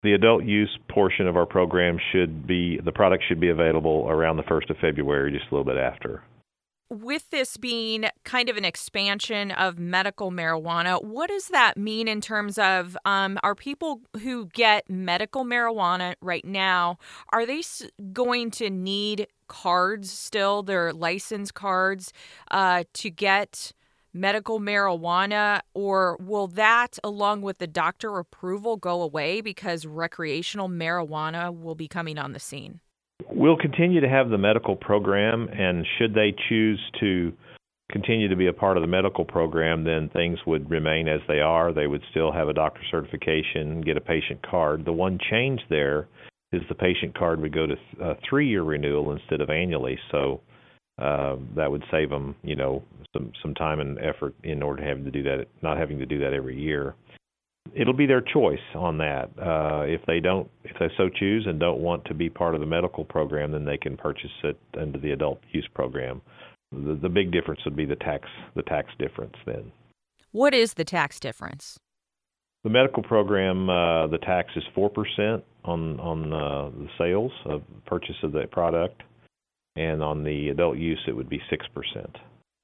The adult use portion of our program the product should be available around the 1st of February, just a little bit after. With this being kind of an expansion of medical marijuana, what does that mean in terms of are people who get medical marijuana right now, are they going to need cards still, their license cards, to get medical marijuana, or will that, along with the doctor approval, go away because recreational marijuana will be coming on the scene? We'll continue to have the medical program, and should they choose to continue to be a part of the medical program, then things would remain as they are. They would still have a doctor certification, get a patient card. The one change there is the patient card would go to a 3-year renewal instead of annually, so that would save them, some time and effort in order to have to do that, not having to do that every year. It'll be their choice on that. If they so choose and don't want to be part of the medical program, then they can purchase it under the adult use program. The big difference would be the tax difference then. What is the tax difference? The medical program, the tax is 4% on the sales of purchase of the product, and on the adult use it would be 6%.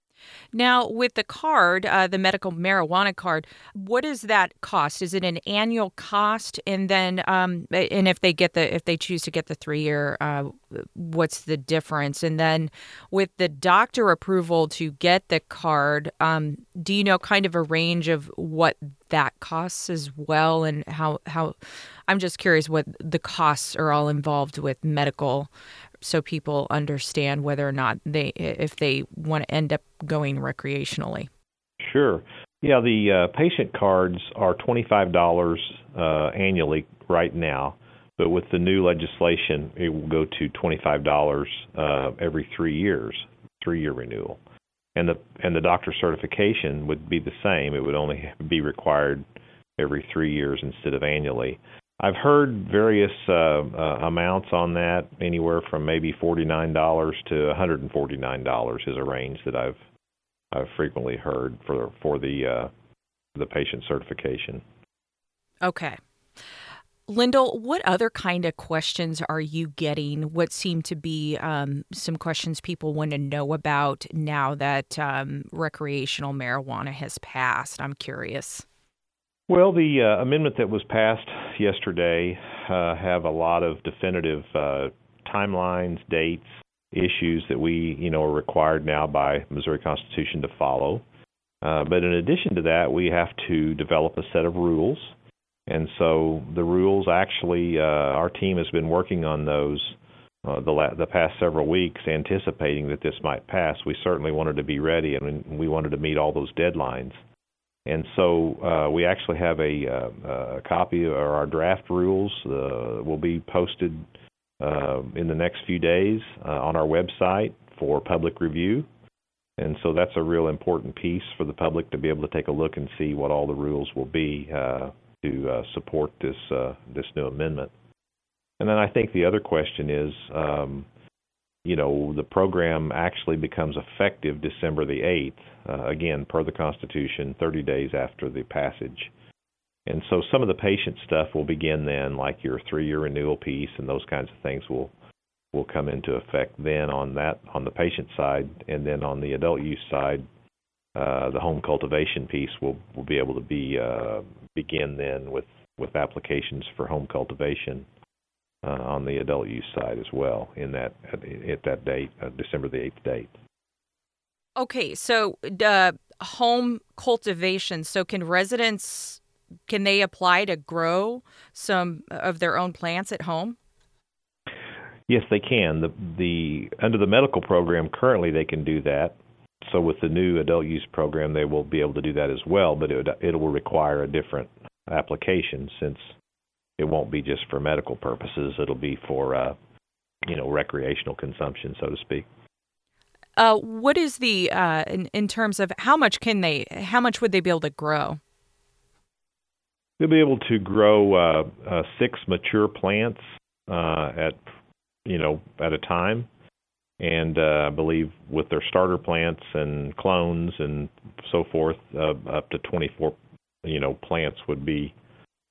Now, with the card, the medical marijuana card, what does that cost? Is it an annual cost? And then, and if they choose to get the 3-year, what's the difference? And then, with the doctor approval to get the card, do you know kind of a range of what that costs as well, and how? I'm just curious what the costs are all involved with medical, so people understand whether or not if they want to end up going recreationally. Sure. Yeah, the patient cards are $25 annually right now, but with the new legislation, it will go to $25 every 3 years, 3-year renewal. And the doctor certification would be the same. It would only be required every 3 years instead of annually. I've heard various amounts on that, anywhere from maybe $49 to $149 is a range that I've frequently heard for the patient certification. Okay. Lyndall, what other kind of questions are you getting? What seem to be some questions people want to know about now that recreational marijuana has passed? I'm curious. Well, the amendment that was passed yesterday have a lot of definitive timelines, dates, issues that we, are required now by Missouri Constitution to follow. But in addition to that, we have to develop a set of rules. And so the rules actually, our team has been working on those the past several weeks, anticipating that this might pass. We certainly wanted to be ready, and we wanted to meet all those deadlines. And so we actually have a copy of our draft rules will be posted in the next few days on our website for public review. And so that's a real important piece for the public to be able to take a look and see what all the rules will be to support this new amendment. And then I think the other question is, the program actually becomes effective December the 8th, again, per the Constitution, 30 days after the passage. And so some of the patient stuff will begin then, like your 3-year renewal piece and those kinds of things will come into effect then on the patient side. And then on the adult use side, the home cultivation piece will be able to begin then with applications for home cultivation on the adult use side as well at that date, December the 8th date. Okay, so home cultivation. So can they apply to grow some of their own plants at home? Yes, they can. Under the medical program currently they can do that. So with the new adult use program, they will be able to do that as well, but it will require a different application since it won't be just for medical purposes. It'll be for recreational consumption, so to speak. What is the in terms of how much would they be able to grow? They'll be able to grow 6 mature plants at a time, and I believe with their starter plants and clones and so forth, up to 24 plants would be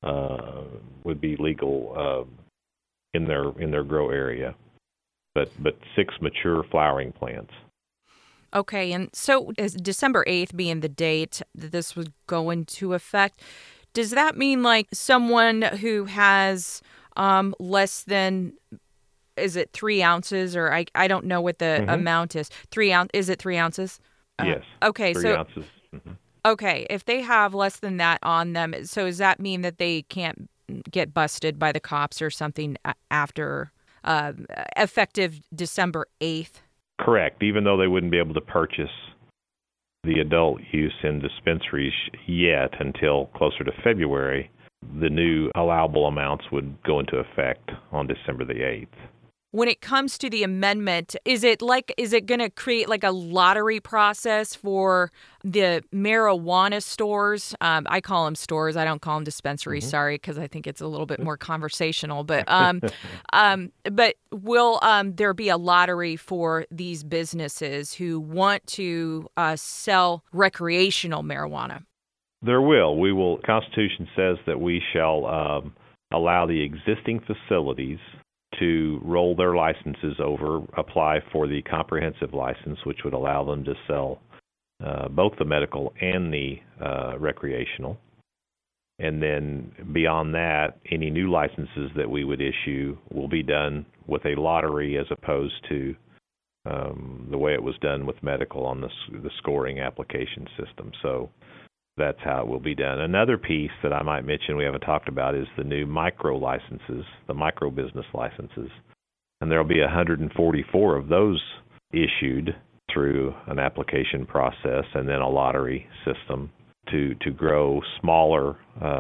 would be legal in their grow area, but 6 mature flowering plants. Okay, and so is December 8th being the date that this would go into effect, does that mean like someone who has less than, is it 3 ounces, or I don't know what the amount is. 3 ounce, is it 3 ounces? Yes. Okay, 3 so ounces. okay, if they have less than that on them, so does that mean that they can't get busted by the cops or something after effective December 8th? Correct. Even though they wouldn't be able to purchase the adult use in dispensaries yet until closer to February, the new allowable amounts would go into effect on December the 8th. When it comes to the amendment, is it going to create like a lottery process for the marijuana stores? I call them stores. I don't call them dispensaries. Sorry, because I think it's a little bit more conversational. But but will there be a lottery for these businesses who want to sell recreational marijuana? There will. We will. The Constitution says that we shall allow the existing facilities to roll their licenses over, apply for the comprehensive license, which would allow them to sell both the medical and the recreational. And then beyond that, any new licenses that we would issue will be done with a lottery as opposed to the way it was done with medical on the scoring application system. So that's how it will be done. Another piece that I might mention we haven't talked about is the new micro licenses, the micro business licenses. And there will be 144 of those issued through an application process and then a lottery system to grow smaller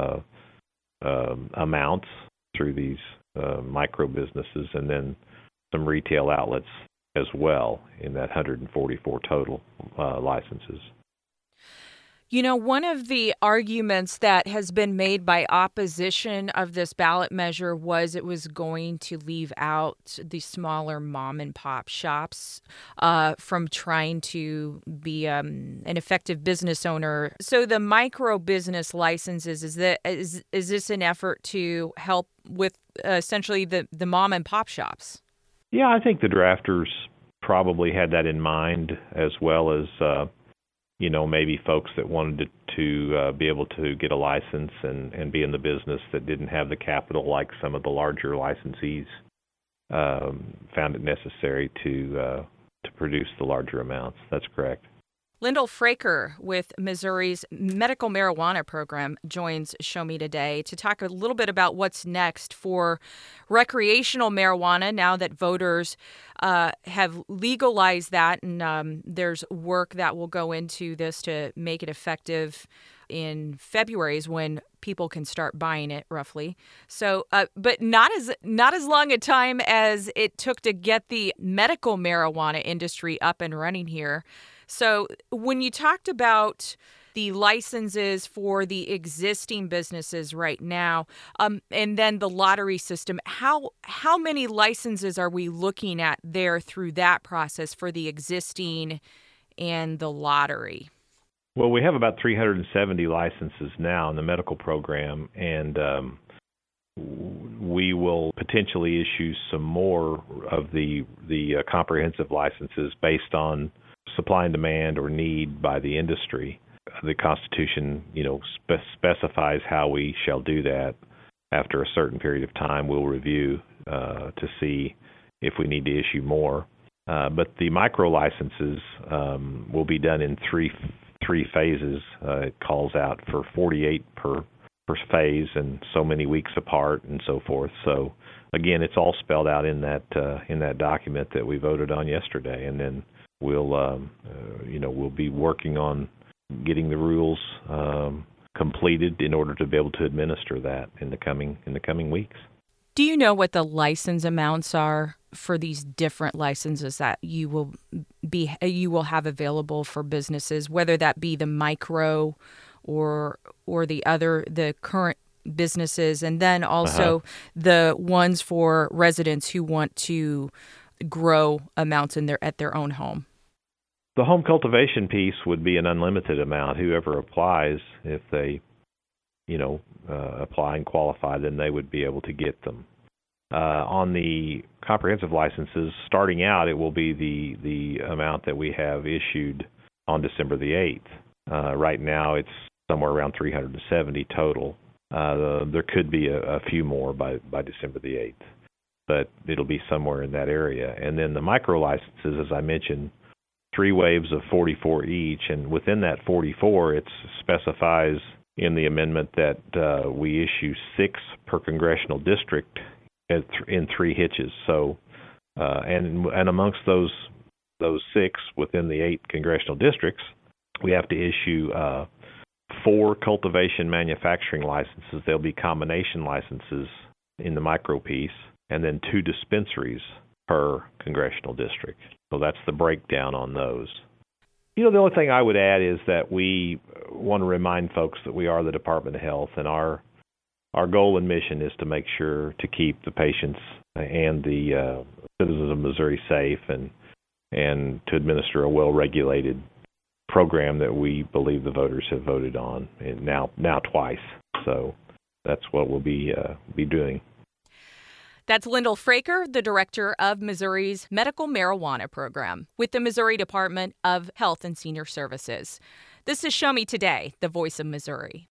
amounts through these micro businesses, and then some retail outlets as well in that 144 total licenses. You know, one of the arguments that has been made by opposition of this ballot measure was it was going to leave out the smaller mom and pop shops from trying to be an effective business owner. So the micro business licenses, is this an effort to help with essentially the mom and pop shops? Yeah, I think the drafters probably had that in mind, as well as maybe folks that wanted to be able to get a license and be in the business that didn't have the capital like some of the larger licensees found it necessary to produce the larger amounts. That's correct. Lyndall Fraker with Missouri's medical marijuana program joins Show Me today to talk a little bit about what's next for recreational marijuana now that voters have legalized that, and there's work that will go into this to make it effective in February is when people can start buying it, roughly. So, but not as long a time as it took to get the medical marijuana industry up and running here. So when you talked about the licenses for the existing businesses right now, and then the lottery system, how many licenses are we looking at there through that process for the existing and the lottery? Well, we have about 370 licenses now in the medical program, and we will potentially issue some more of the comprehensive licenses based on supply and demand or need by the industry. The Constitution, specifies how we shall do that. After a certain period of time, we'll review to see if we need to issue more. But the micro licenses will be done in three phases. It calls out for 48 per phase and so many weeks apart and so forth. So again, it's all spelled out in that document that we voted on yesterday, and then we'll be working on getting the rules completed in order to be able to administer that in the coming weeks. Do you know what the license amounts are for these different licenses that you will have available for businesses, whether that be the micro or the current businesses, and then also the ones for residents who want to grow amounts at their own home? The home cultivation piece would be an unlimited amount. Whoever applies, if they apply and qualify, then they would be able to get them. On the comprehensive licenses, starting out, it will be the amount that we have issued on December the 8th. Right now, it's somewhere around 370 total. There could be a few more by December the 8th, but it'll be somewhere in that area. And then the micro licenses, as I mentioned, 3 waves of 44 each, and within that 44, it specifies in the amendment that we issue 6 per congressional district in 3 hitches. So, and amongst those 6 within the 8 congressional districts, we have to issue 4 cultivation manufacturing licenses. There'll be combination licenses in the micro piece, and then 2 dispensaries per congressional district. So that's the breakdown on those. The only thing I would add is that we want to remind folks that we are the Department of Health, and our goal and mission is to make sure to keep the patients and the citizens of Missouri safe and to administer a well-regulated program that we believe the voters have voted on, and now twice. So that's what we'll be doing. That's Lyndall Fraker, the director of Missouri's medical marijuana program with the Missouri Department of Health and Senior Services. This is Show Me Today, the Voice of Missouri.